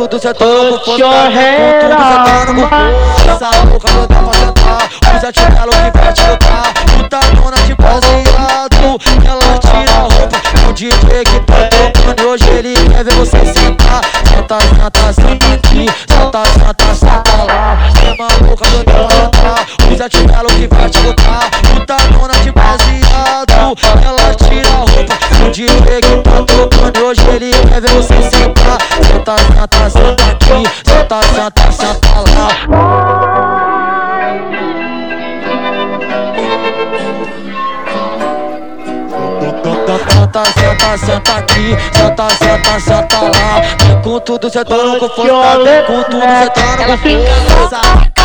tudo cê tá no conforto, com tudo cê tá no conforto. Essa boca não dá pra sentar, usa chinelo que vai te botar. Puta dona de baseado, ela tira a roupa. O DJ que tá tocando e hoje ele quer ver você sentar. Senta, senta, senta aqui, senta, senta, senta lá. É maluca, não dá pra sentar, usa chinelo que vai te botar. Puta dona de baseado, ela tira a roupa. O DJ que tá tocando e hoje ele quer ver você sentar. Senta, senta, senta aqui, senta, senta, senta lá. Senta, senta, senta aqui, senta, senta, senta lá. Com tudo cê tá no conforto, com tudo cê tá no conforto.